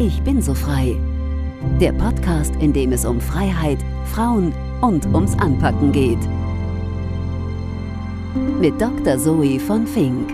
Ich bin so frei. Der Podcast, in dem es um Freiheit, Frauen und ums Anpacken geht. Mit Dr. Zoe von Fink.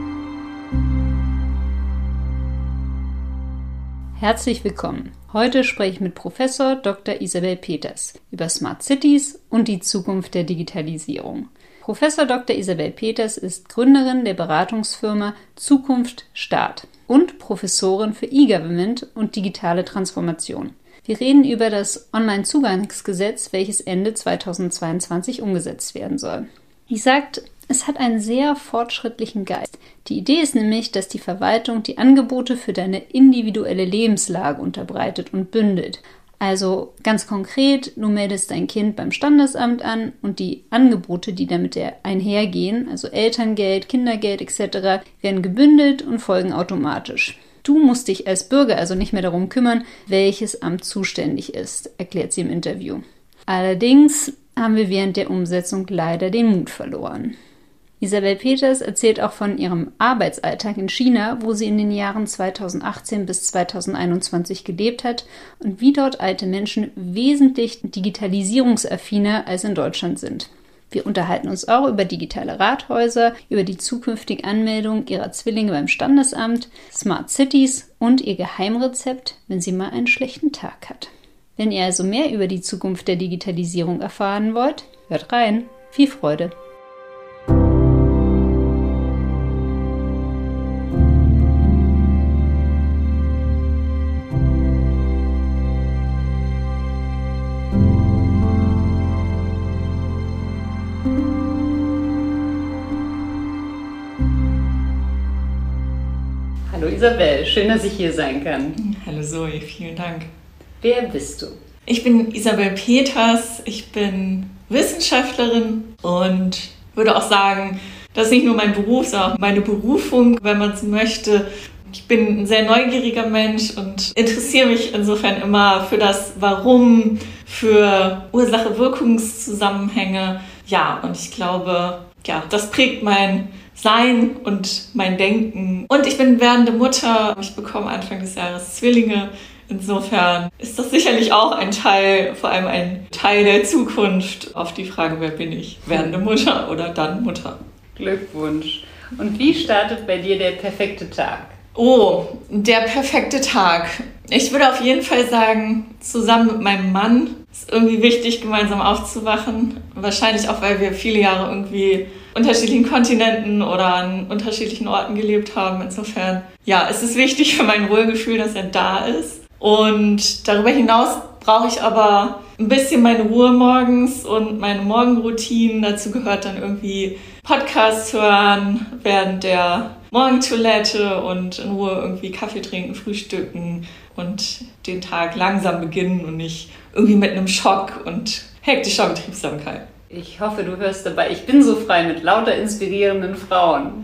Herzlich willkommen. Heute spreche ich mit Professor Dr. Isabel Peters über Smart Cities und die Zukunft der Digitalisierung. Professor Dr. Isabel Peters ist Gründerin der Beratungsfirma Zukunft Staat und Professorin für E-Government und digitale Transformation. Wir reden über das Onlinezugangsgesetz, welches Ende 2022 umgesetzt werden soll. Sie sagt, es hat einen sehr fortschrittlichen Geist. Die Idee ist nämlich, dass die Verwaltung die Angebote für deine individuelle Lebenslage unterbreitet und bündelt. Also ganz konkret, du meldest dein Kind beim Standesamt an und die Angebote, die damit einhergehen, also Elterngeld, Kindergeld etc., werden gebündelt und folgen automatisch. Du musst dich als Bürger also nicht mehr darum kümmern, welches Amt zuständig ist, erklärt sie im Interview. Allerdings haben wir während der Umsetzung leider den Mut verloren. Isabel Peters erzählt auch von ihrem Arbeitsalltag in China, wo sie in den Jahren 2018 bis 2021 gelebt hat und wie dort alte Menschen wesentlich digitalisierungsaffiner als in Deutschland sind. Wir unterhalten uns auch über digitale Rathäuser, über die zukünftige Anmeldung ihrer Zwillinge beim Standesamt, Smart Cities und ihr Geheimrezept, wenn sie mal einen schlechten Tag hat. Wenn ihr also mehr über die Zukunft der Digitalisierung erfahren wollt, hört rein. Viel Freude! Hallo Isabel, schön, dass ich hier sein kann. Hallo Zoe, vielen Dank. Wer bist du? Ich bin Isabel Peters, ich bin Wissenschaftlerin und würde auch sagen, das ist nicht nur mein Beruf, sondern auch meine Berufung, wenn man es möchte. Ich bin ein sehr neugieriger Mensch und interessiere mich insofern immer für das Warum, für Ursache-Wirkungszusammenhänge. Ja, und ich glaube, das prägt mein Sein und mein Denken. Und ich bin werdende Mutter. Ich bekomme Anfang des Jahres Zwillinge. Insofern ist das sicherlich auch ein Teil, vor allem ein Teil der Zukunft auf die Frage, wer bin ich? Werdende Mutter oder dann Mutter? Glückwunsch. Und wie startet bei dir der perfekte Tag? Oh, der perfekte Tag. Ich würde auf jeden Fall sagen, zusammen mit meinem Mann ist irgendwie wichtig, gemeinsam aufzuwachen. Wahrscheinlich auch, weil wir viele Jahre irgendwie unterschiedlichen Kontinenten oder an unterschiedlichen Orten gelebt haben. Insofern, es ist wichtig für mein Wohlgefühl, dass er da ist. Und darüber hinaus brauche ich aber ein bisschen meine Ruhe morgens und meine Morgenroutinen. Dazu gehört dann irgendwie Podcasts hören während der Morgentoilette und in Ruhe irgendwie Kaffee trinken, frühstücken und den Tag langsam beginnen und nicht irgendwie mit einem Schock und hektischer Betriebsamkeit. Ich hoffe, du hörst dabei, ich bin so frei mit lauter inspirierenden Frauen.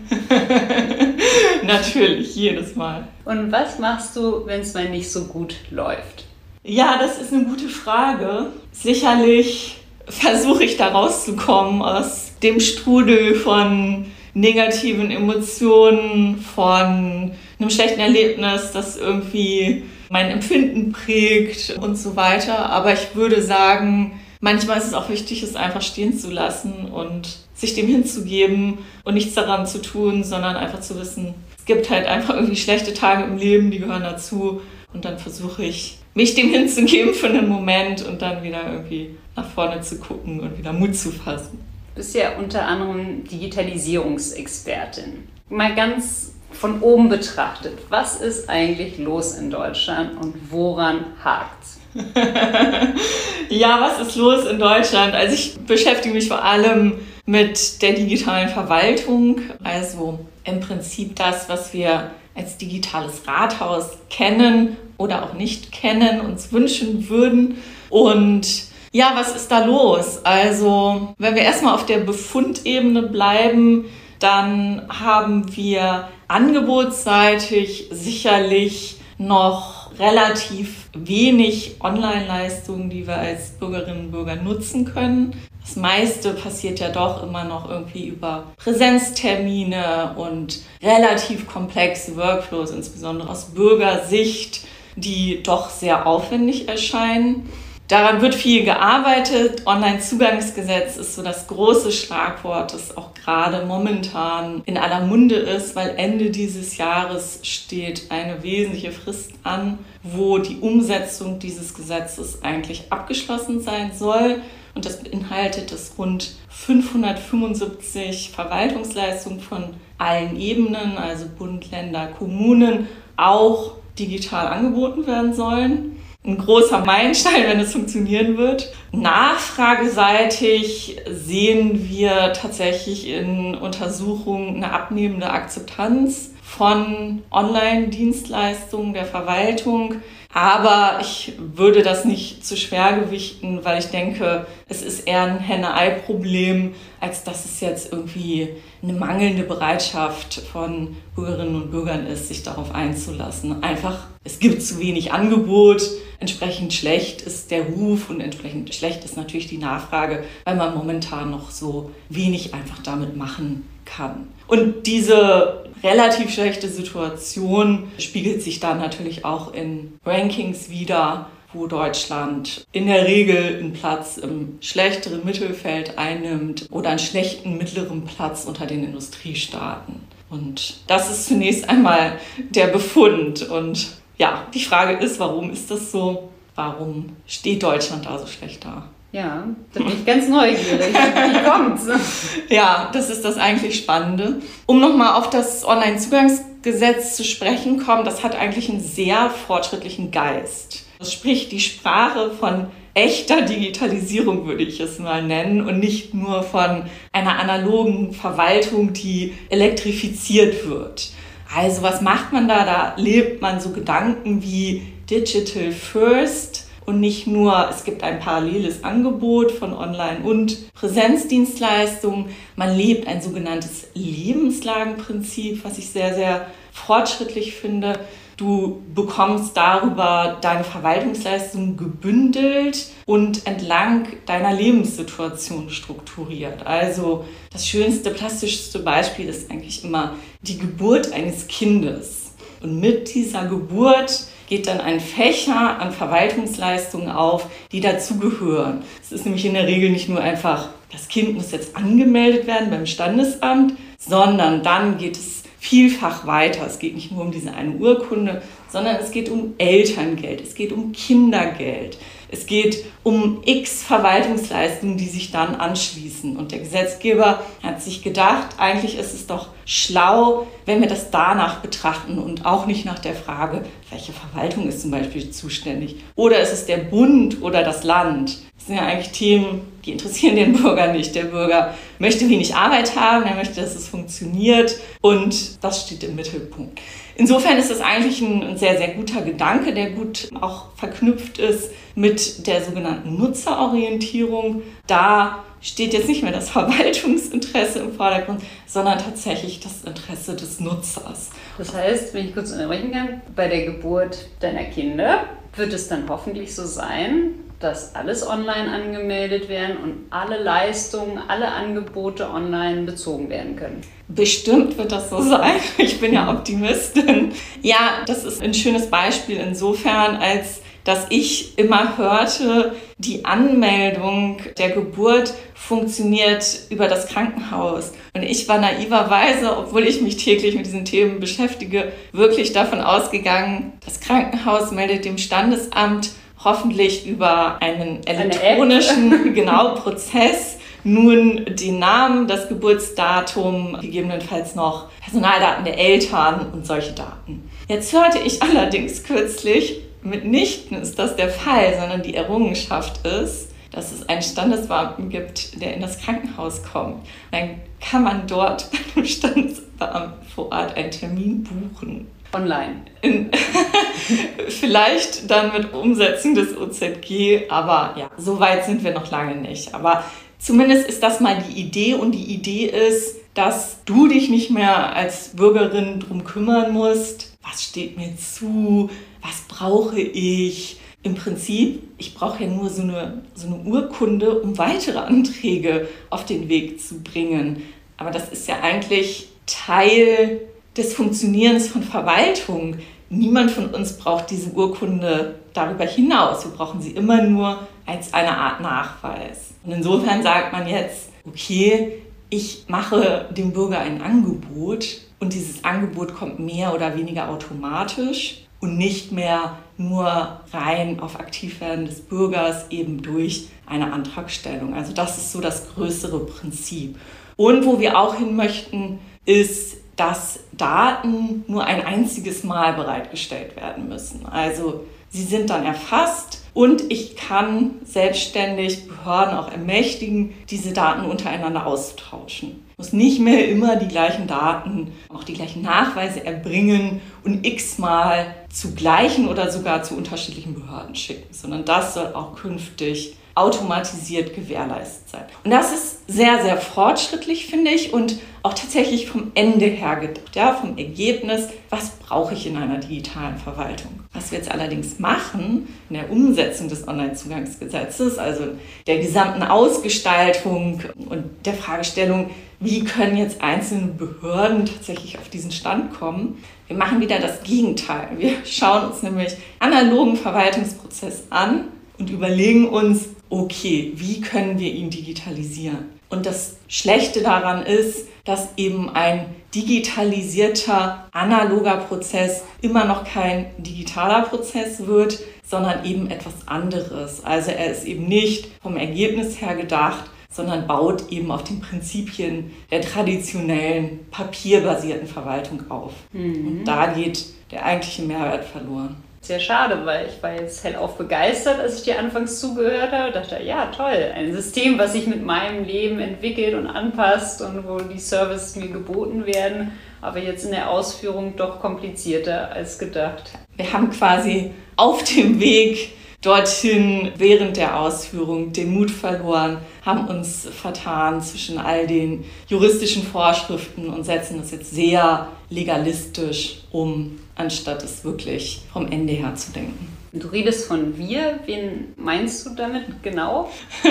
Natürlich, jedes Mal. Und was machst du, wenn es mal nicht so gut läuft? Ja, das ist eine gute Frage. Sicherlich versuche ich da rauszukommen aus dem Strudel von negativen Emotionen, von einem schlechten Erlebnis, das irgendwie mein Empfinden prägt und so weiter. Aber ich würde sagen, manchmal ist es auch wichtig, es einfach stehen zu lassen und sich dem hinzugeben und nichts daran zu tun, sondern einfach zu wissen, es gibt halt einfach irgendwie schlechte Tage im Leben, die gehören dazu. Und dann versuche ich, mich dem hinzugeben für einen Moment und dann wieder irgendwie nach vorne zu gucken und wieder Mut zu fassen. Du bist ja unter anderem Digitalisierungsexpertin. Mal ganz von oben betrachtet, was ist eigentlich los in Deutschland und woran hakt's? Ja, was ist los in Deutschland? Also ich beschäftige mich vor allem mit der digitalen Verwaltung, also im Prinzip das, was wir als digitales Rathaus kennen oder auch nicht kennen, uns wünschen würden. Und ja, was ist da los? Also wenn wir erstmal auf der Befundebene bleiben, dann haben wir angebotsseitig sicherlich noch relativ wenig Online-Leistungen, die wir als Bürgerinnen und Bürger nutzen können. Das meiste passiert ja doch immer noch irgendwie über Präsenztermine und relativ komplexe Workflows, insbesondere aus Bürgersicht. die doch sehr aufwendig erscheinen. Daran wird viel gearbeitet. Onlinezugangsgesetz ist so das große Schlagwort, das auch gerade momentan in aller Munde ist, weil Ende dieses Jahres steht eine wesentliche Frist an, wo die Umsetzung dieses Gesetzes eigentlich abgeschlossen sein soll. Und das beinhaltet, dass rund 575 Verwaltungsleistungen von allen Ebenen, also Bund, Länder, Kommunen, auch digital angeboten werden sollen. Ein großer Meilenstein, wenn es funktionieren wird. Nachfrageseitig sehen wir tatsächlich in Untersuchungen eine abnehmende Akzeptanz von Online-Dienstleistungen der Verwaltung. Aber ich würde das nicht zu schwer gewichten, weil ich denke, es ist eher ein Henne-Ei-Problem, als dass es jetzt irgendwie eine mangelnde Bereitschaft von Bürgerinnen und Bürgern ist, sich darauf einzulassen. Einfach, es gibt zu wenig Angebot, entsprechend schlecht ist der Ruf und entsprechend schlecht ist natürlich die Nachfrage, weil man momentan noch so wenig einfach damit machen kann. Und diese relativ schlechte Situation spiegelt sich dann natürlich auch in Rankings wider, wo Deutschland in der Regel einen Platz im schlechteren Mittelfeld einnimmt oder einen schlechten mittleren Platz unter den Industriestaaten. Und das ist zunächst einmal der Befund. Und ja, die Frage ist, warum ist das so? Warum steht Deutschland da so schlecht da? Ja, da bin ich ganz neugierig. Wie kommt's? Ja, das ist das eigentlich Spannende. Um nochmal auf das Onlinezugangsgesetz zu sprechen kommen, das hat eigentlich einen sehr fortschrittlichen Geist. Das spricht die Sprache von echter Digitalisierung, würde ich es mal nennen, und nicht nur von einer analogen Verwaltung, die elektrifiziert wird. Also was macht man da? Da lebt man so Gedanken wie Digital First. Und nicht nur, es gibt ein paralleles Angebot von Online- und Präsenzdienstleistungen. Man lebt ein sogenanntes Lebenslagenprinzip, was ich sehr, sehr fortschrittlich finde. Du bekommst darüber deine Verwaltungsleistungen gebündelt und entlang deiner Lebenssituation strukturiert. Also das schönste, plastischste Beispiel ist eigentlich immer die Geburt eines Kindes. Und mit dieser Geburt geht dann ein Fächer an Verwaltungsleistungen auf, die dazugehören. Es ist nämlich in der Regel nicht nur einfach, das Kind muss jetzt angemeldet werden beim Standesamt, sondern dann geht es vielfach weiter. Es geht nicht nur um diese eine Urkunde, sondern es geht um Elterngeld, es geht um Kindergeld. Es geht um x Verwaltungsleistungen, die sich dann anschließen. Und der Gesetzgeber hat sich gedacht, eigentlich ist es doch schlau, wenn wir das danach betrachten und auch nicht nach der Frage, welche Verwaltung ist zum Beispiel zuständig. Oder ist es der Bund oder das Land? Das sind ja eigentlich Themen, die interessieren den Bürger nicht. Der Bürger möchte wenig Arbeit haben, er möchte, dass es funktioniert und das steht im Mittelpunkt. Insofern ist das eigentlich ein sehr, sehr guter Gedanke, der gut auch verknüpft ist mit der sogenannten Nutzerorientierung. Da steht jetzt nicht mehr das Verwaltungsinteresse im Vordergrund, sondern tatsächlich das Interesse des Nutzers. Das heißt, wenn ich kurz unterbrechen kann, bei der Geburt deiner Kinder wird es dann hoffentlich so sein, dass alles online angemeldet werden und alle Leistungen, alle Angebote online bezogen werden können. Bestimmt wird das so sein. Ich bin ja Optimistin. Ja, das ist ein schönes Beispiel insofern, als dass ich immer hörte, die Anmeldung der Geburt funktioniert über das Krankenhaus. Und ich war naiverweise, obwohl ich mich täglich mit diesen Themen beschäftige, wirklich davon ausgegangen, das Krankenhaus meldet dem Standesamt hoffentlich über einen elektronischen Prozess nun den Namen, das Geburtsdatum, gegebenenfalls noch Personaldaten der Eltern und solche Daten. Jetzt hörte ich allerdings kürzlich, mitnichten ist das der Fall, sondern die Errungenschaft ist, dass es einen Standesbeamten gibt, der in das Krankenhaus kommt. Dann kann man dort bei dem Standesbeamten vor Ort einen Termin buchen. Online. Vielleicht dann mit Umsetzung des OZG, aber ja, so weit sind wir noch lange nicht. Aber zumindest ist das mal die Idee und die Idee ist, dass du dich nicht mehr als Bürgerin drum kümmern musst, was steht mir zu, was brauche ich. Im Prinzip, ich brauche ja nur so eine Urkunde, um weitere Anträge auf den Weg zu bringen. Aber das ist ja eigentlich Teil des Funktionierens von Verwaltung, niemand von uns braucht diese Urkunde darüber hinaus. Wir brauchen sie immer nur als eine Art Nachweis. Und insofern sagt man jetzt, okay, ich mache dem Bürger ein Angebot und dieses Angebot kommt mehr oder weniger automatisch und nicht mehr nur rein auf Aktivwerden des Bürgers eben durch eine Antragstellung. Also das ist so das größere Prinzip. Und wo wir auch hin möchten, ist, dass Daten nur ein einziges Mal bereitgestellt werden müssen. Also sie sind dann erfasst und ich kann selbstständig Behörden auch ermächtigen, diese Daten untereinander auszutauschen. Ich muss nicht mehr immer die gleichen Daten, auch die gleichen Nachweise erbringen und x-mal zu gleichen oder sogar zu unterschiedlichen Behörden schicken, sondern das soll auch künftig automatisiert gewährleistet sein. Und das ist sehr, sehr fortschrittlich, finde ich, und auch tatsächlich vom Ende her gedacht, ja, vom Ergebnis, was brauche ich in einer digitalen Verwaltung. Was wir jetzt allerdings machen in der Umsetzung des Onlinezugangsgesetzes, also der gesamten Ausgestaltung und der Fragestellung, wie können jetzt einzelne Behörden tatsächlich auf diesen Stand kommen? Wir machen wieder das Gegenteil. Wir schauen uns nämlich analogen Verwaltungsprozess an und überlegen uns, okay, wie können wir ihn digitalisieren? Und das Schlechte daran ist, dass eben ein digitalisierter, analoger Prozess immer noch kein digitaler Prozess wird, sondern eben etwas anderes. Also er ist eben nicht vom Ergebnis her gedacht, sondern baut eben auf den Prinzipien der traditionellen, papierbasierten Verwaltung auf. Und da geht der eigentliche Mehrwert verloren. Sehr schade, weil ich war jetzt hellauf begeistert, als ich dir anfangs zugehört habe. Ich dachte, ja toll, ein System, was sich mit meinem Leben entwickelt und anpasst und wo die Services mir geboten werden, aber jetzt in der Ausführung doch komplizierter als gedacht. Wir haben quasi auf dem Weg dorthin während der Ausführung den Mut verloren, haben uns vertan zwischen all den juristischen Vorschriften und setzen das jetzt sehr legalistisch um, anstatt es wirklich vom Ende her zu denken. Du redest von wir, wen meinst du damit genau?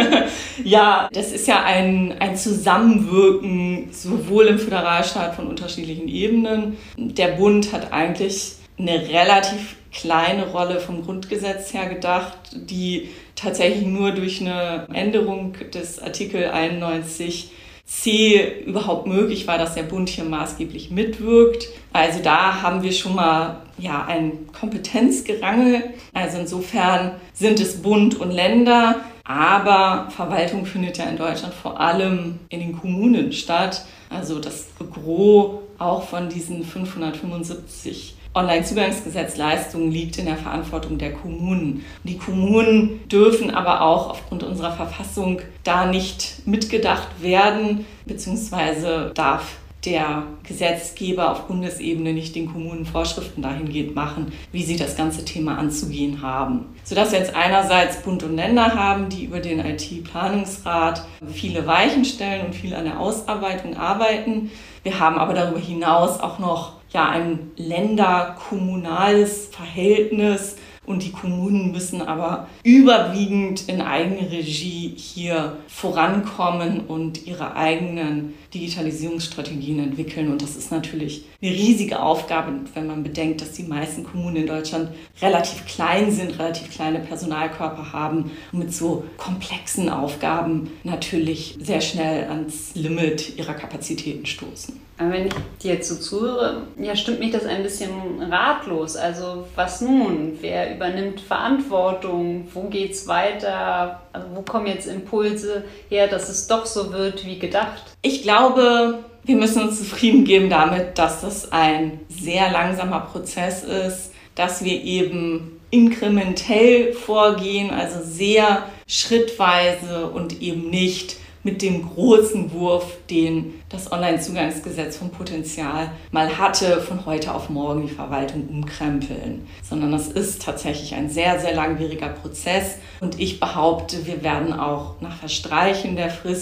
Ja, das ist ja ein Zusammenwirken sowohl im Föderalstaat von unterschiedlichen Ebenen. Der Bund hat eigentlich eine relativ kleine Rolle vom Grundgesetz her gedacht, die tatsächlich nur durch eine Änderung des Artikel 91c überhaupt möglich war, dass der Bund hier maßgeblich mitwirkt. Also da haben wir schon mal ein Kompetenzgerangel. Also insofern sind es Bund und Länder, aber Verwaltung findet ja in Deutschland vor allem in den Kommunen statt. Also das Gros auch von diesen 575 Onlinezugangsgesetzleistungen liegt in der Verantwortung der Kommunen. Die Kommunen dürfen aber auch aufgrund unserer Verfassung da nicht mitgedacht werden, beziehungsweise darf der Gesetzgeber auf Bundesebene nicht den Kommunen Vorschriften dahingehend machen, wie sie das ganze Thema anzugehen haben. Sodass wir jetzt einerseits Bund und Länder haben, die über den IT-Planungsrat viele Weichen stellen und viel an der Ausarbeitung arbeiten. Wir haben aber darüber hinaus auch noch ein länderkommunales Verhältnis und die Kommunen müssen aber überwiegend in Eigenregie hier vorankommen und ihre eigenen Digitalisierungsstrategien entwickeln. Und das ist natürlich eine riesige Aufgabe, wenn man bedenkt, dass die meisten Kommunen in Deutschland relativ klein sind, relativ kleine Personalkörper haben und mit so komplexen Aufgaben natürlich sehr schnell ans Limit ihrer Kapazitäten stoßen. Aber wenn ich dir jetzt so zuhöre, stimmt mich das ein bisschen ratlos. Also was nun? Wer übernimmt Verantwortung? Wo geht's weiter? Also wo kommen jetzt Impulse her, dass es doch so wird wie gedacht? Ich glaube, wir müssen uns zufrieden geben damit, dass das ein sehr langsamer Prozess ist, dass wir eben inkrementell vorgehen, also sehr schrittweise und eben nicht mit dem großen Wurf, den das Onlinezugangsgesetz vom Potenzial mal hatte, von heute auf morgen die Verwaltung umkrempeln. Sondern das ist tatsächlich ein sehr, sehr langwieriger Prozess. Und ich behaupte, wir werden auch nach Verstreichen der Frist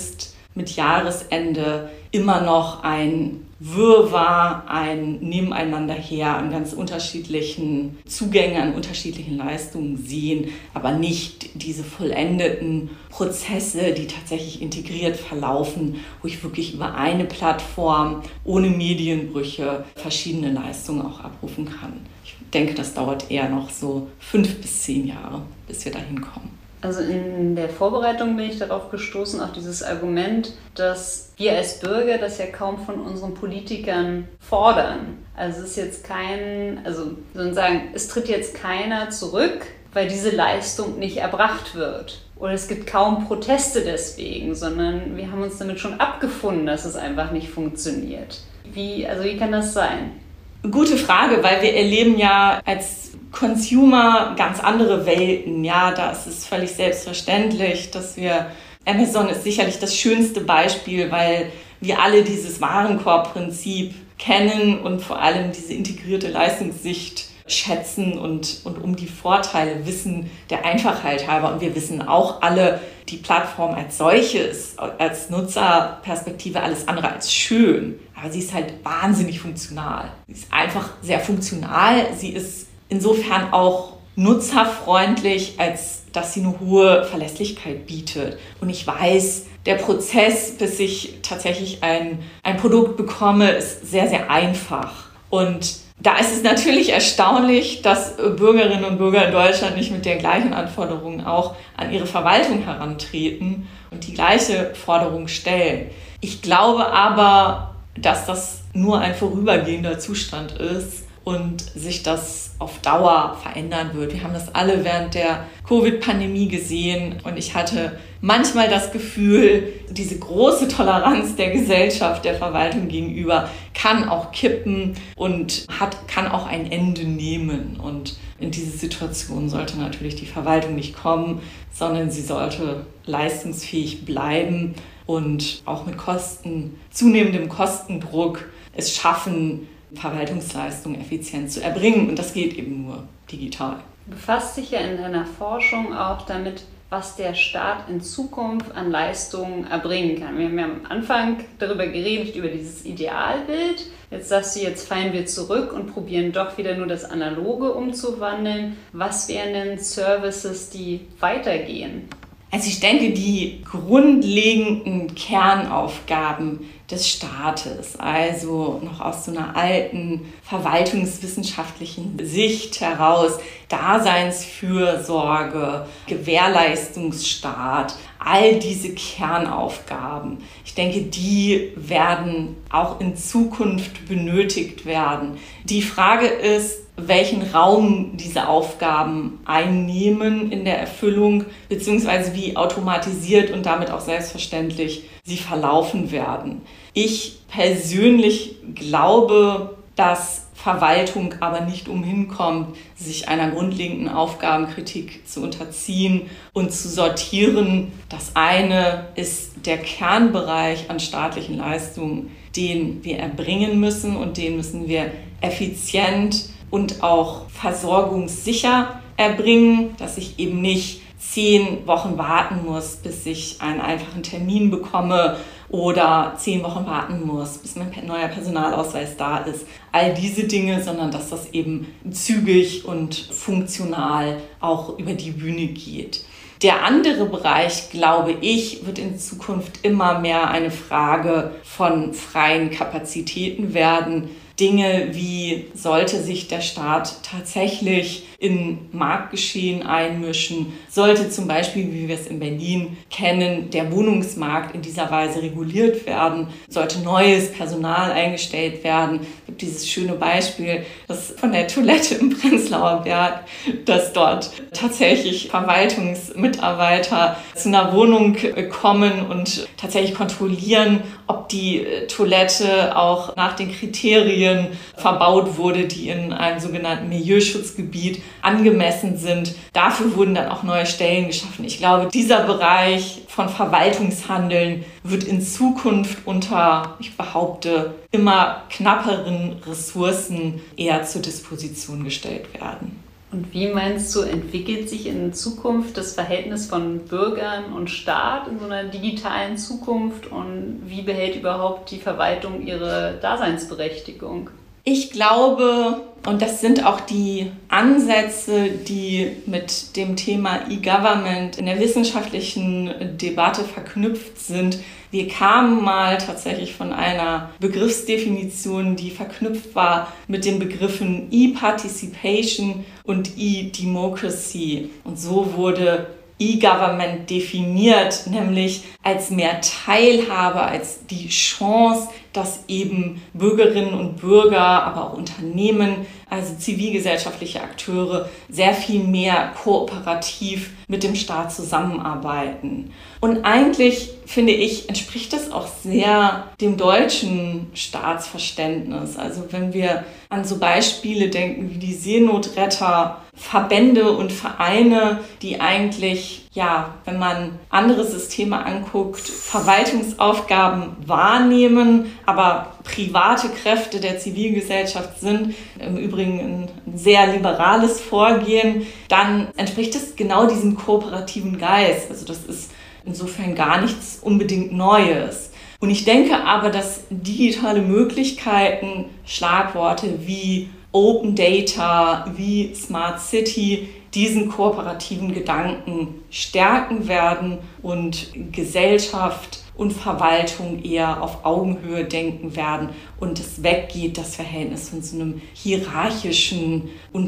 mit Jahresende immer noch ein Wirrwarr, ein Nebeneinander her an ganz unterschiedlichen Zugängen, an unterschiedlichen Leistungen sehen, aber nicht diese vollendeten Prozesse, die tatsächlich integriert verlaufen, wo ich wirklich über eine Plattform ohne Medienbrüche verschiedene Leistungen auch abrufen kann. Ich denke, das dauert eher noch so 5 bis 10 Jahre, bis wir dahin kommen. Also in der Vorbereitung bin ich darauf gestoßen, auf dieses Argument, dass wir als Bürger das ja kaum von unseren Politikern fordern. Also es ist jetzt es tritt jetzt keiner zurück, weil diese Leistung nicht erbracht wird. Oder es gibt kaum Proteste deswegen, sondern wir haben uns damit schon abgefunden, dass es einfach nicht funktioniert. Wie kann das sein? Gute Frage, weil wir erleben ja als Consumer ganz andere Welten. Ja, da ist es völlig selbstverständlich, Amazon ist sicherlich das schönste Beispiel, weil wir alle dieses Warenkorbprinzip kennen und vor allem diese integrierte Leistungssicht schätzen und um die Vorteile wissen, der Einfachheit halber. Und wir wissen auch alle, die Plattform als solche ist als Nutzerperspektive alles andere als schön. Aber sie ist halt wahnsinnig funktional. Sie ist einfach sehr funktional. Sie ist insofern auch nutzerfreundlich, als dass sie eine hohe Verlässlichkeit bietet. Und ich weiß, der Prozess, bis ich tatsächlich ein Produkt bekomme, ist sehr, sehr einfach. Und da ist es natürlich erstaunlich, dass Bürgerinnen und Bürger in Deutschland nicht mit der gleichen Anforderung auch an ihre Verwaltung herantreten und die gleiche Forderung stellen. Ich glaube aber, dass das nur ein vorübergehender Zustand ist und sich das auf Dauer verändern wird. Wir haben das alle während der Covid-Pandemie gesehen und ich hatte manchmal das Gefühl, diese große Toleranz der Gesellschaft, der Verwaltung gegenüber, kann auch kippen und kann auch ein Ende nehmen. Und in diese Situation sollte natürlich die Verwaltung nicht kommen, sondern sie sollte leistungsfähig bleiben und auch mit zunehmendem Kostendruck es schaffen, Verwaltungsleistungen effizient zu erbringen. Und das geht eben nur digital. Du befasst dich ja in deiner Forschung auch damit, was der Staat in Zukunft an Leistungen erbringen kann. Wir haben ja am Anfang darüber geredet, über dieses Idealbild. Jetzt sagst du, jetzt fallen wir zurück und probieren doch wieder nur das Analoge umzuwandeln. Was wären denn Services, die weitergehen? Also ich denke, die grundlegenden Kernaufgaben des Staates, also noch aus so einer alten verwaltungswissenschaftlichen Sicht heraus, Daseinsfürsorge, Gewährleistungsstaat, all diese Kernaufgaben, ich denke, die werden auch in Zukunft benötigt werden. Die Frage ist, welchen Raum diese Aufgaben einnehmen in der Erfüllung, beziehungsweise wie automatisiert und damit auch selbstverständlich sie verlaufen werden. Ich persönlich glaube, dass Verwaltung aber nicht umhin kommt, sich einer grundlegenden Aufgabenkritik zu unterziehen und zu sortieren. Das eine ist der Kernbereich an staatlichen Leistungen, den wir erbringen müssen und den müssen wir effizient und auch versorgungssicher erbringen, dass ich eben nicht 10 Wochen warten muss, bis ich einen einfachen Termin bekomme oder 10 Wochen warten muss, bis mein neuer Personalausweis da ist. All diese Dinge, sondern dass das eben zügig und funktional auch über die Bühne geht. Der andere Bereich, glaube ich, wird in Zukunft immer mehr eine Frage von freien Kapazitäten werden. Dinge wie, sollte sich der Staat tatsächlich in Marktgeschehen einmischen, sollte zum Beispiel, wie wir es in Berlin kennen, der Wohnungsmarkt in dieser Weise reguliert werden, sollte neues Personal eingestellt werden. Es gibt dieses schöne Beispiel, das von der Toilette im Prenzlauer Berg, dass dort tatsächlich Verwaltungsmitarbeiter zu einer Wohnung kommen und tatsächlich kontrollieren, ob die Toilette auch nach den Kriterien verbaut wurde, die in einem sogenannten Milieuschutzgebiet angemessen sind. Dafür wurden dann auch neue Stellen geschaffen. Ich glaube, dieser Bereich von Verwaltungshandeln wird in Zukunft unter, ich behaupte, immer knapperen Ressourcen eher zur Disposition gestellt werden. Und wie meinst du, entwickelt sich in Zukunft das Verhältnis von Bürgern und Staat in so einer digitalen Zukunft und wie behält überhaupt die Verwaltung ihre Daseinsberechtigung? Ich glaube, und das sind auch die Ansätze, die mit dem Thema E-Government in der wissenschaftlichen Debatte verknüpft sind. Wir kamen mal tatsächlich von einer Begriffsdefinition, die verknüpft war mit den Begriffen E-Participation und E-Democracy. Und so wurde E-Government definiert, nämlich als mehr Teilhabe, als die Chance, dass eben Bürgerinnen und Bürger, aber auch Unternehmen, also zivilgesellschaftliche Akteure, sehr viel mehr kooperativ mit dem Staat zusammenarbeiten. Und eigentlich, finde ich, entspricht das auch sehr dem deutschen Staatsverständnis. Also wenn wir an so Beispiele denken wie die Seenotretter, Verbände und Vereine, die eigentlich, ja, wenn man andere Systeme anguckt, Verwaltungsaufgaben wahrnehmen, aber private Kräfte der Zivilgesellschaft sind, im Übrigen ein sehr liberales Vorgehen, dann entspricht das genau diesem kooperativen Geist. Also das ist insofern gar nichts unbedingt Neues. Und ich denke aber, dass digitale Möglichkeiten, Schlagworte wie Open Data, wie Smart City, diesen kooperativen Gedanken stärken werden und Gesellschaft und Verwaltung eher auf Augenhöhe denken werden und es weggeht, das Verhältnis von so einem hierarchischen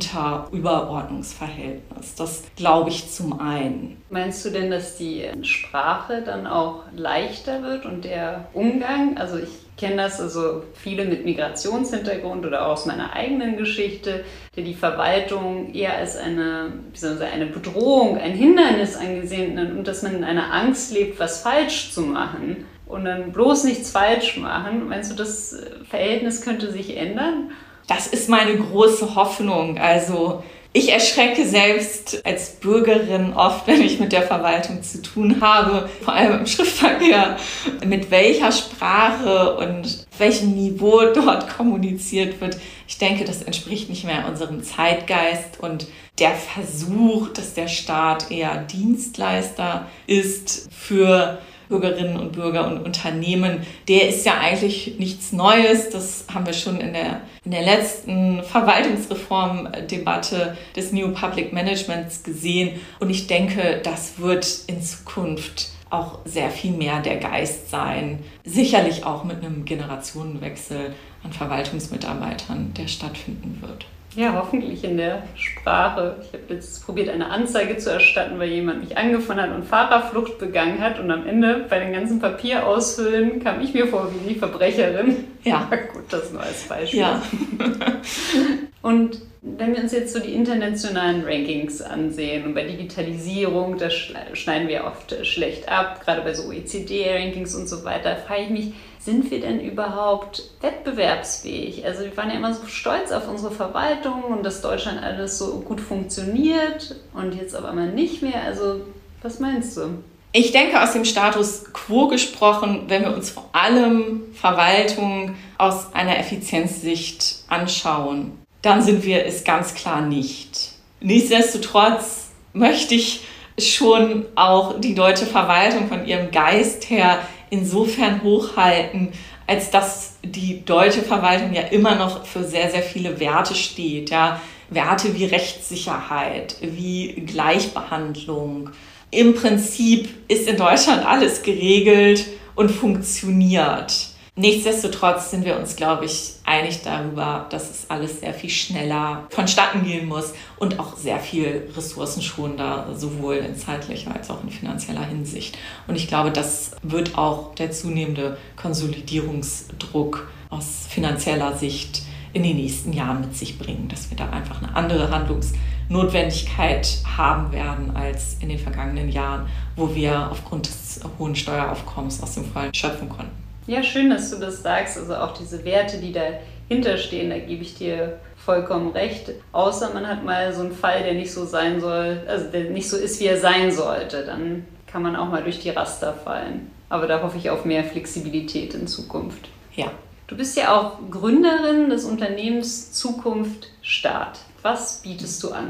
Überordnungsverhältnis. Das glaube ich zum einen. Meinst du denn, dass die Sprache dann auch leichter wird und der Umgang? Also ich kenne das, also viele mit Migrationshintergrund oder auch aus meiner eigenen Geschichte, die Verwaltung eher als eine Bedrohung, ein Hindernis angesehen und dass man in einer Angst lebt, was falsch zu machen und dann bloß nichts falsch machen. Meinst du, das Verhältnis könnte sich ändern? Das ist meine große Hoffnung. Also ich erschrecke selbst als Bürgerin oft, wenn ich mit der Verwaltung zu tun habe, vor allem im Schriftverkehr, mit welcher Sprache und welchem Niveau dort kommuniziert wird. Ich denke, das entspricht nicht mehr unserem Zeitgeist und der Versuch, dass der Staat eher Dienstleister ist für Bürgerinnen und Bürger und Unternehmen, der ist ja eigentlich nichts Neues. Das haben wir schon in der letzten Verwaltungsreformdebatte des New Public Managements gesehen. Und ich denke, das wird in Zukunft auch sehr viel mehr der Geist sein. Sicherlich auch mit einem Generationenwechsel an Verwaltungsmitarbeitern, der stattfinden wird. Ja, hoffentlich in der Sprache. Ich habe jetzt probiert, eine Anzeige zu erstatten, weil jemand mich angefahren hat und Fahrerflucht begangen hat. Und am Ende, bei den ganzen Papierausfüllen, kam ich mir vor wie die Verbrecherin. Ja. Gut, das nur als Beispiel. Ja. Und wenn wir uns jetzt so die internationalen Rankings ansehen und bei Digitalisierung, da schneiden wir oft schlecht ab, gerade bei so OECD-Rankings und so weiter, frage ich mich, sind wir denn überhaupt wettbewerbsfähig? Also wir waren ja immer so stolz auf unsere Verwaltung und dass Deutschland alles so gut funktioniert und jetzt aber mal nicht mehr. Also was meinst du? Ich denke, aus dem Status quo gesprochen, wenn wir uns vor allem Verwaltung aus einer Effizienzsicht anschauen, dann sind wir es ganz klar nicht. Nichtsdestotrotz möchte ich schon auch die deutsche Verwaltung von ihrem Geist her insofern hochhalten, als dass die deutsche Verwaltung ja immer noch für sehr, sehr viele Werte steht. Ja? Werte wie Rechtssicherheit, wie Gleichbehandlung. Im Prinzip ist in Deutschland alles geregelt und funktioniert. Nichtsdestotrotz sind wir uns, glaube ich, einig darüber, dass es alles sehr viel schneller vonstatten gehen muss und auch sehr viel ressourcenschonender, sowohl in zeitlicher als auch in finanzieller Hinsicht. Und ich glaube, das wird auch der zunehmende Konsolidierungsdruck aus finanzieller Sicht in den nächsten Jahren mit sich bringen, dass wir da einfach eine andere Handlungsnotwendigkeit haben werden als in den vergangenen Jahren, wo wir aufgrund des hohen Steueraufkommens aus dem Vollen schöpfen konnten. Ja, schön, dass du das sagst. Also auch diese Werte, die dahinter stehen, da gebe ich dir vollkommen recht. Außer man hat mal so einen Fall, der nicht so sein soll, also der nicht so ist, wie er sein sollte. Dann kann man auch mal durch die Raster fallen. Aber da hoffe ich auf mehr Flexibilität in Zukunft. Ja. Du bist ja auch Gründerin des Unternehmens Zukunft Staat. Was bietest du an?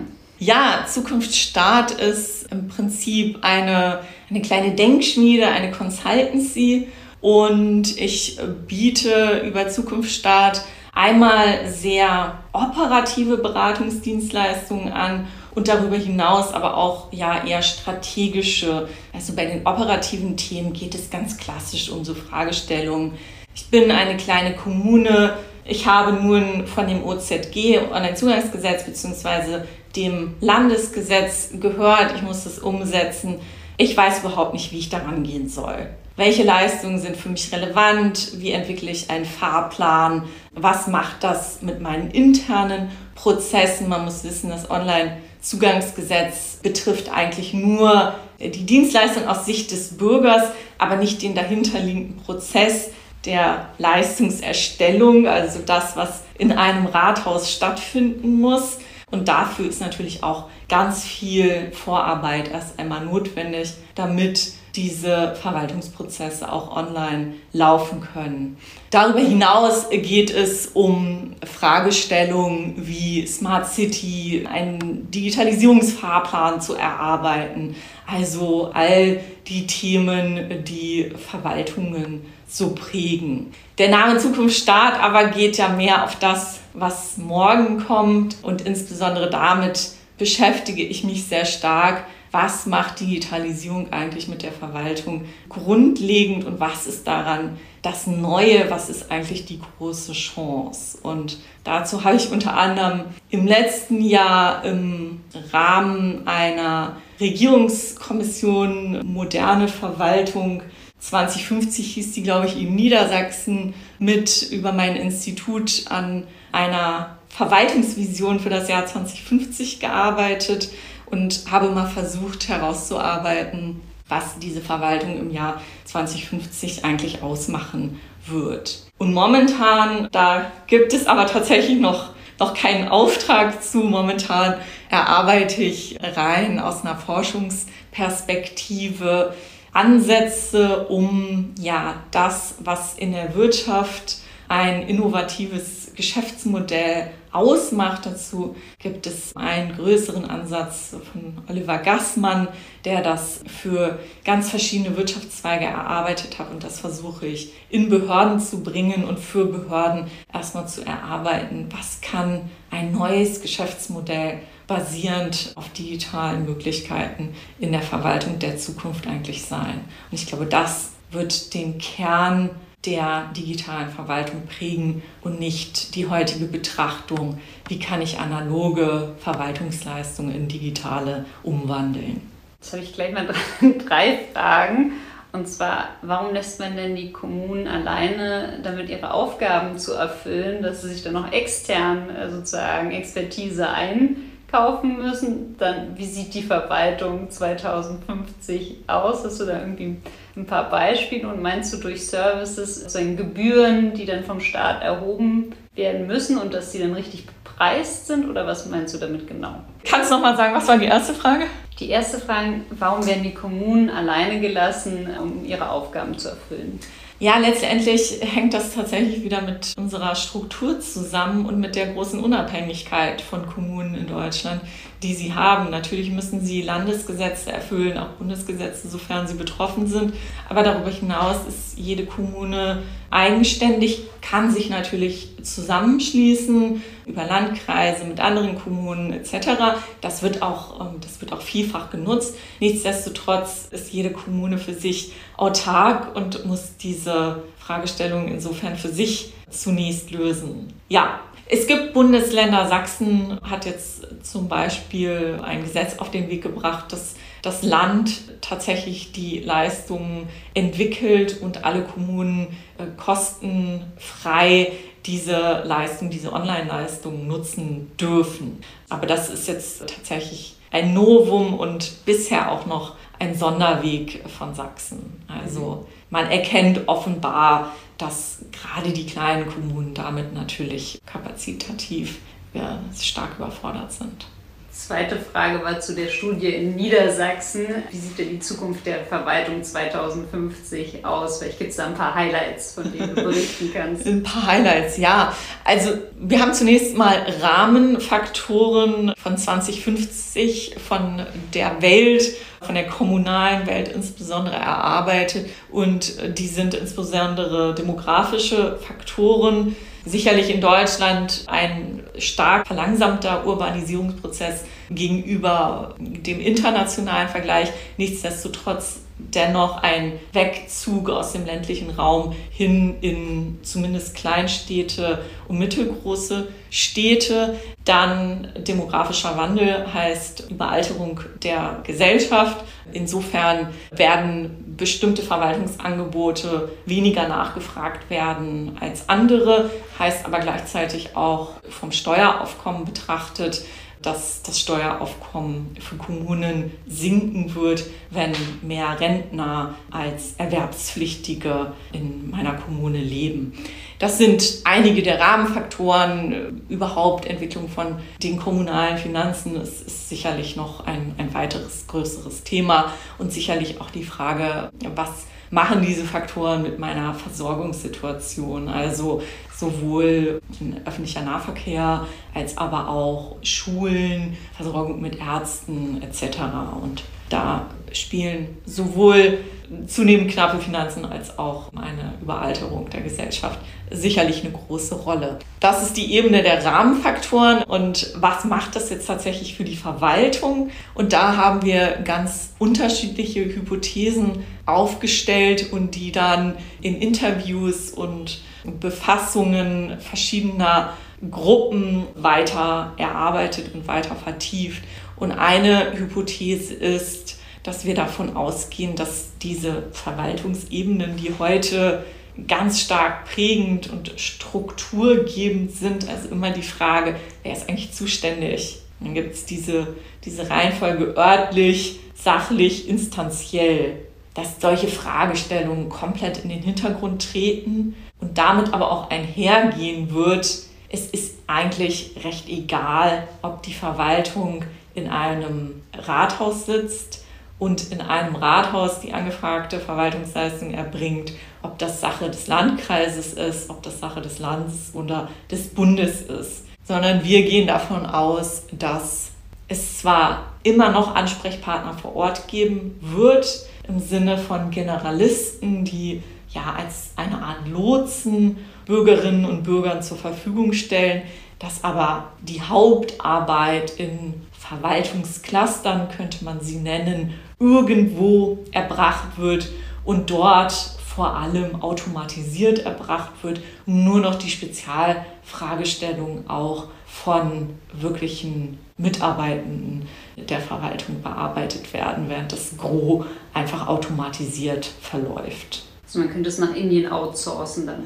Ja, Zukunftsstart ist im Prinzip eine kleine Denkschmiede, eine Consultancy. Und ich biete über Zukunftsstart einmal sehr operative Beratungsdienstleistungen an und darüber hinaus aber auch eher strategische. Also bei den operativen Themen geht es ganz klassisch um so Fragestellungen. Ich bin eine kleine Kommune. Ich habe nun von dem OZG, Onlinezugangsgesetz bzw. dem Landesgesetz gehört. Ich muss das umsetzen. Ich weiß überhaupt nicht, wie ich daran gehen soll. Welche Leistungen sind für mich relevant? Wie entwickle ich einen Fahrplan? Was macht das mit meinen internen Prozessen? Man muss wissen, das Onlinezugangsgesetz betrifft eigentlich nur die Dienstleistung aus Sicht des Bürgers, aber nicht den dahinterliegenden Prozess der Leistungserstellung, also das, was in einem Rathaus stattfinden muss. Und dafür ist natürlich auch ganz viel Vorarbeit erst einmal notwendig, damit diese Verwaltungsprozesse auch online laufen können. Darüber hinaus geht es um Fragestellungen wie Smart City, einen Digitalisierungsfahrplan zu erarbeiten, also all die Themen, die Verwaltungen so prägen. Der Name Zukunftsstart aber geht ja mehr auf das, was morgen kommt, und insbesondere damit beschäftige ich mich sehr stark. Was macht Digitalisierung eigentlich mit der Verwaltung grundlegend und was ist daran das Neue, was ist eigentlich die große Chance? Und dazu habe ich unter anderem im letzten Jahr im Rahmen einer Regierungskommission Moderne Verwaltung 2050 hieß die, glaube ich, in Niedersachsen, mit über mein Institut an einer Verwaltungsvision für das Jahr 2050 gearbeitet und habe mal versucht herauszuarbeiten, was diese Verwaltung im Jahr 2050 eigentlich ausmachen wird. Und momentan, da gibt es aber tatsächlich noch keinen Auftrag zu. Momentan erarbeite ich rein aus einer Forschungsperspektive Ansätze, um das, was in der Wirtschaft ein innovatives Geschäftsmodell ausmacht. Dazu gibt es einen größeren Ansatz von Oliver Gassmann, der das für ganz verschiedene Wirtschaftszweige erarbeitet hat. Und das versuche ich in Behörden zu bringen und für Behörden erstmal zu erarbeiten. Was kann ein neues Geschäftsmodell basierend auf digitalen Möglichkeiten in der Verwaltung der Zukunft eigentlich sein? Und ich glaube, das wird den Kern der digitalen Verwaltung prägen und nicht die heutige Betrachtung, wie kann ich analoge Verwaltungsleistungen in digitale umwandeln. Jetzt habe ich gleich mal 3 Fragen. Und zwar, warum lässt man denn die Kommunen alleine damit ihre Aufgaben zu erfüllen, dass sie sich dann noch extern sozusagen Expertise einkaufen müssen? Dann, wie sieht die Verwaltung 2050 aus? Hast du da irgendwie ein paar Beispiele und meinst du durch Services, sozusagen Gebühren, die dann vom Staat erhoben werden müssen und dass die dann richtig bepreist sind, oder was meinst du damit genau? Kannst du noch mal sagen, was war die erste Frage? Die erste Frage, warum werden die Kommunen alleine gelassen, um ihre Aufgaben zu erfüllen? Ja, letztendlich hängt das tatsächlich wieder mit unserer Struktur zusammen und mit der großen Unabhängigkeit von Kommunen in Deutschland, die sie haben. Natürlich müssen sie Landesgesetze erfüllen, auch Bundesgesetze, sofern sie betroffen sind. Aber darüber hinaus ist jede Kommune eigenständig, kann sich natürlich zusammenschließen über Landkreise mit anderen Kommunen etc. Das wird auch vielfach genutzt. Nichtsdestotrotz ist jede Kommune für sich autark und muss diese Fragestellung insofern für sich zunächst lösen. Ja, es gibt Bundesländer, Sachsen hat jetzt zum Beispiel ein Gesetz auf den Weg gebracht, dass das Land tatsächlich die Leistungen entwickelt und alle Kommunen kostenfrei diese Online-Leistungen nutzen dürfen. Aber das ist jetzt tatsächlich ein Novum und bisher auch noch ein Sonderweg von Sachsen. Also man erkennt offenbar, dass gerade die kleinen Kommunen damit natürlich kapazitativ stark überfordert sind. Zweite Frage war zu der Studie in Niedersachsen. Wie sieht denn die Zukunft der Verwaltung 2050 aus? Vielleicht gibt es da ein paar Highlights, von denen du berichten kannst. Ein paar Highlights, ja. Also wir haben zunächst mal Rahmenfaktoren von 2050 von der Welt, von der kommunalen Welt insbesondere erarbeitet. Und die sind insbesondere demografische Faktoren. Sicherlich in Deutschland ein stark verlangsamter Urbanisierungsprozess gegenüber dem internationalen Vergleich. Nichtsdestotrotz dennoch ein Wegzug aus dem ländlichen Raum hin in zumindest Kleinstädte und mittelgroße Städte. Dann demografischer Wandel heißt Überalterung der Gesellschaft. Insofern werden bestimmte Verwaltungsangebote weniger nachgefragt werden als andere, heißt aber gleichzeitig auch vom Steueraufkommen betrachtet, dass das Steueraufkommen für Kommunen sinken wird, wenn mehr Rentner als Erwerbspflichtige in meiner Kommune leben. Das sind einige der Rahmenfaktoren. Überhaupt Entwicklung von den kommunalen Finanzen ist sicherlich noch ein weiteres, größeres Thema und sicherlich auch die Frage, was machen diese Faktoren mit meiner Versorgungssituation, also sowohl öffentlicher Nahverkehr als aber auch Schulen, Versorgung mit Ärzten etc. Und da spielen sowohl zunehmend knappe Finanzen als auch eine Überalterung der Gesellschaft sicherlich eine große Rolle. Das ist die Ebene der Rahmenfaktoren. Und was macht das jetzt tatsächlich für die Verwaltung? Und da haben wir ganz unterschiedliche Hypothesen aufgestellt und die dann in Interviews und Befassungen verschiedener Gruppen weiter erarbeitet und weiter vertieft. Und eine Hypothese ist, dass wir davon ausgehen, dass diese Verwaltungsebenen, die heute ganz stark prägend und strukturgebend sind, also immer die Frage, wer ist eigentlich zuständig? Dann gibt es diese Reihenfolge örtlich, sachlich, instanziell, dass solche Fragestellungen komplett in den Hintergrund treten und damit aber auch einhergehen wird, es ist eigentlich recht egal, ob die Verwaltung in einem Rathaus sitzt und in einem Rathaus die angefragte Verwaltungsleistung erbringt, ob das Sache des Landkreises ist, ob das Sache des Landes oder des Bundes ist. Sondern wir gehen davon aus, dass es zwar immer noch Ansprechpartner vor Ort geben wird, im Sinne von Generalisten, die ja als eine Art Lotsen Bürgerinnen und Bürgern zur Verfügung stellen, dass aber die Hauptarbeit in Verwaltungsclustern, könnte man sie nennen, irgendwo erbracht wird und dort vor allem automatisiert erbracht wird und nur noch die Spezialfragestellungen auch von wirklichen Mitarbeitenden der Verwaltung bearbeitet werden, während das Gros einfach automatisiert verläuft. Also man könnte es nach Indien outsourcen dann.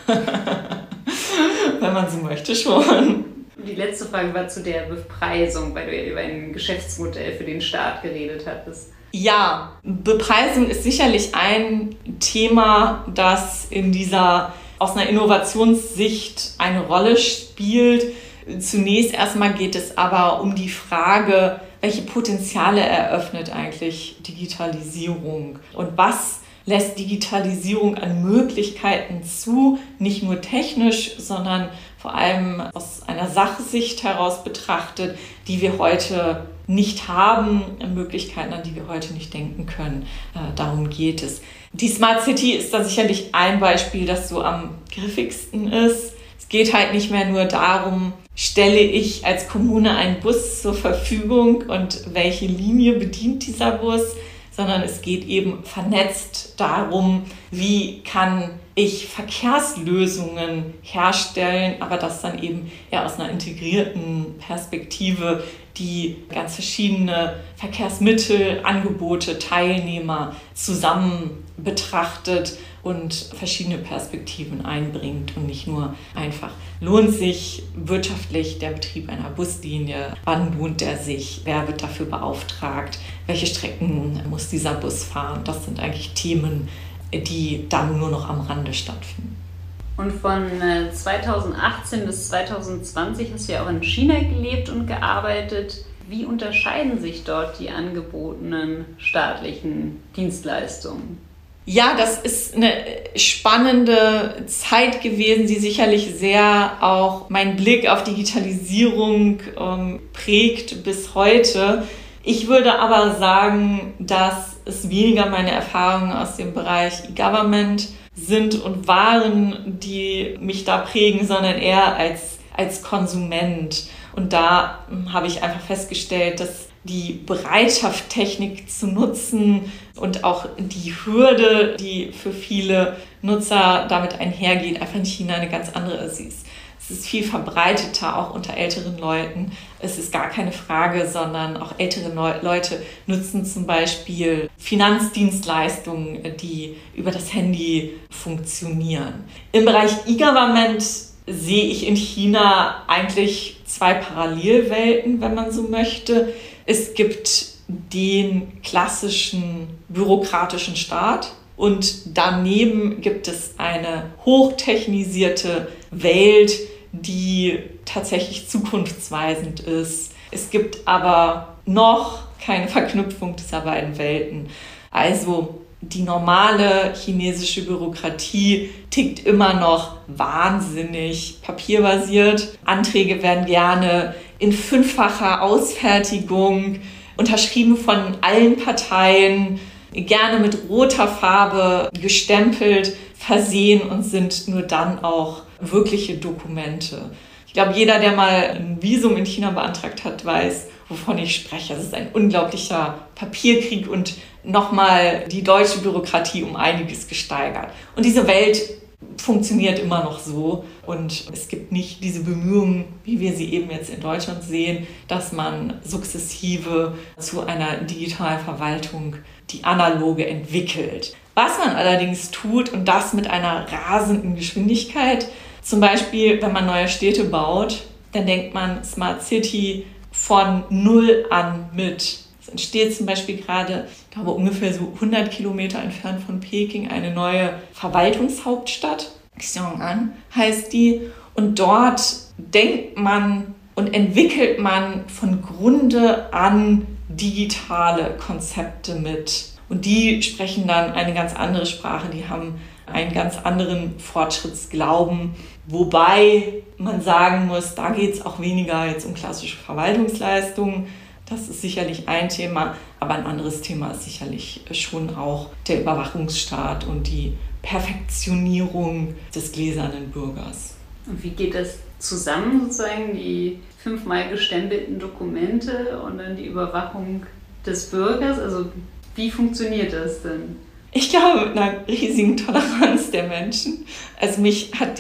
Wenn man so möchte, schon. Die letzte Frage war zu der Bepreisung, weil du ja über ein Geschäftsmodell für den Staat geredet hattest. Ja, Bepreisung ist sicherlich ein Thema, das aus einer Innovationssicht eine Rolle spielt. Zunächst erstmal geht es aber um die Frage, welche Potenziale eröffnet eigentlich Digitalisierung und was lässt Digitalisierung an Möglichkeiten zu, nicht nur technisch, sondern vor allem aus einer Sachsicht heraus betrachtet, die wir heute nicht haben, Möglichkeiten, an die wir heute nicht denken können. Darum geht es. Die Smart City ist da sicherlich ein Beispiel, das so am griffigsten ist. Es geht halt nicht mehr nur darum, stelle ich als Kommune einen Bus zur Verfügung und welche Linie bedient dieser Bus, sondern es geht eben vernetzt darum, wie kann ich Verkehrslösungen herstellen, aber das dann eben eher aus einer integrierten Perspektive, die ganz verschiedene Verkehrsmittel, Angebote, Teilnehmer zusammen betrachtet und verschiedene Perspektiven einbringt und nicht nur einfach, lohnt sich wirtschaftlich der Betrieb einer Buslinie, wann lohnt er sich, wer wird dafür beauftragt, welche Strecken muss dieser Bus fahren. Das sind eigentlich Themen, die dann nur noch am Rande stattfinden. Und von 2018 bis 2020 hast du ja auch in China gelebt und gearbeitet. Wie unterscheiden sich dort die angebotenen staatlichen Dienstleistungen? Ja, das ist eine spannende Zeit gewesen, die sicherlich sehr auch meinen Blick auf Digitalisierung prägt bis heute. Ich würde aber sagen, dass es weniger meine Erfahrungen aus dem Bereich E-Government sind und waren, die mich da prägen, sondern eher als Konsument. Und da habe ich einfach festgestellt, dass die Bereitschaft, Technik zu nutzen und auch die Hürde, die für viele Nutzer damit einhergeht, einfach in China eine ganz andere ist. Es ist viel verbreiteter, auch unter älteren Leuten. Es ist gar keine Frage, sondern auch ältere Leute nutzen zum Beispiel Finanzdienstleistungen, die über das Handy funktionieren. Im Bereich E-Government sehe ich in China eigentlich zwei Parallelwelten, wenn man so möchte. Es gibt den klassischen bürokratischen Staat und daneben gibt es eine hochtechnisierte Welt, die tatsächlich zukunftsweisend ist. Es gibt aber noch keine Verknüpfung dieser beiden Welten. Also die normale chinesische Bürokratie tickt immer noch wahnsinnig papierbasiert. Anträge werden gerne in 5-facher Ausfertigung, unterschrieben von allen Parteien, gerne mit roter Farbe gestempelt, versehen und sind nur dann auch wirkliche Dokumente. Ich glaube, jeder, der mal ein Visum in China beantragt hat, weiß, wovon ich spreche. Es ist ein unglaublicher Papierkrieg und nochmal die deutsche Bürokratie um einiges gesteigert. Und diese Welt funktioniert immer noch so und es gibt nicht diese Bemühungen, wie wir sie eben jetzt in Deutschland sehen, dass man sukzessive zu einer digitalen Verwaltung die analoge entwickelt. Was man allerdings tut und das mit einer rasenden Geschwindigkeit, zum Beispiel wenn man neue Städte baut, dann denkt man Smart City von null an mit. Es entsteht zum Beispiel gerade, ich glaube ungefähr so 100 Kilometer entfernt von Peking, eine neue Verwaltungshauptstadt. Xiong'an heißt die. Und dort denkt man und entwickelt man von Grunde an digitale Konzepte mit. Und die sprechen dann eine ganz andere Sprache, die haben einen ganz anderen Fortschrittsglauben. Wobei man sagen muss, da geht es auch weniger jetzt um klassische Verwaltungsleistungen. Das ist sicherlich ein Thema, aber ein anderes Thema ist sicherlich schon auch der Überwachungsstaat und die Perfektionierung des gläsernen Bürgers. Und wie geht das zusammen, sozusagen die 5-mal gestempelten Dokumente und dann die Überwachung des Bürgers? Also wie funktioniert das denn? Ich glaube, mit einer riesigen Toleranz der Menschen. Also mich hat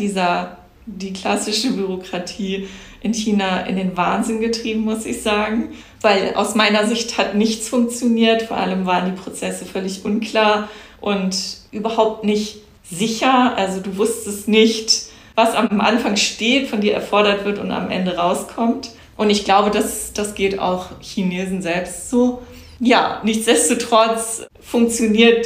die klassische Bürokratie in China in den Wahnsinn getrieben, muss ich sagen. Weil aus meiner Sicht hat nichts funktioniert. Vor allem waren die Prozesse völlig unklar und überhaupt nicht sicher. Also du wusstest nicht, was am Anfang steht, von dir erfordert wird und am Ende rauskommt. Und ich glaube, das geht auch Chinesen selbst so. Ja, nichtsdestotrotz funktionieren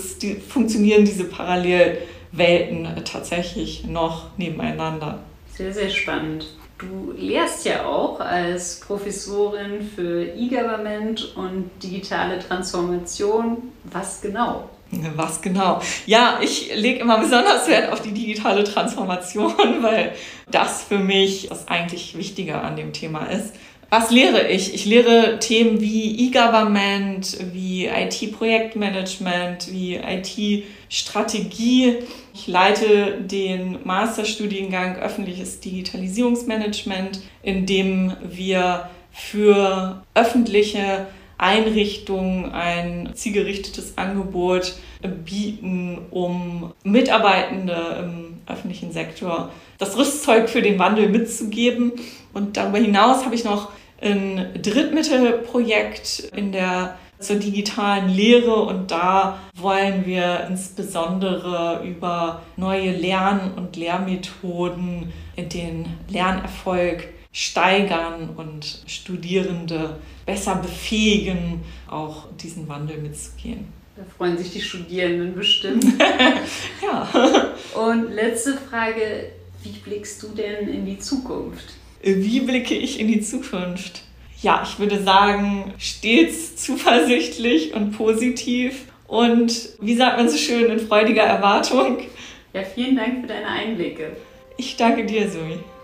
diese Parallelwelten tatsächlich noch nebeneinander. Sehr, sehr spannend. Du lehrst ja auch als Professorin für E-Government und digitale Transformation. Was genau? Was genau? Ja, ich lege immer besonders Wert auf die digitale Transformation, weil das für mich das eigentlich Wichtige an dem Thema ist. Was lehre ich? Ich lehre Themen wie E-Government, wie IT-Projektmanagement, wie IT-Strategie. Ich leite den Masterstudiengang Öffentliches Digitalisierungsmanagement, in dem wir für öffentliche Einrichtungen ein zielgerichtetes Angebot bieten, um Mitarbeitende im öffentlichen Sektor das Rüstzeug für den Wandel mitzugeben. Und darüber hinaus habe ich noch ein Drittmittelprojekt zur digitalen Lehre und da wollen wir insbesondere über neue Lern- und Lehrmethoden den Lernerfolg steigern und Studierende besser befähigen, auch diesen Wandel mitzugehen. Da freuen sich die Studierenden bestimmt. Ja. Und letzte Frage, wie blickst du denn in die Zukunft? Wie blicke ich in die Zukunft? ja, ich würde sagen, stets zuversichtlich und positiv und, wie sagt man so schön, in freudiger Erwartung. Ja, vielen Dank für deine Einblicke. Ich danke dir, Zoe.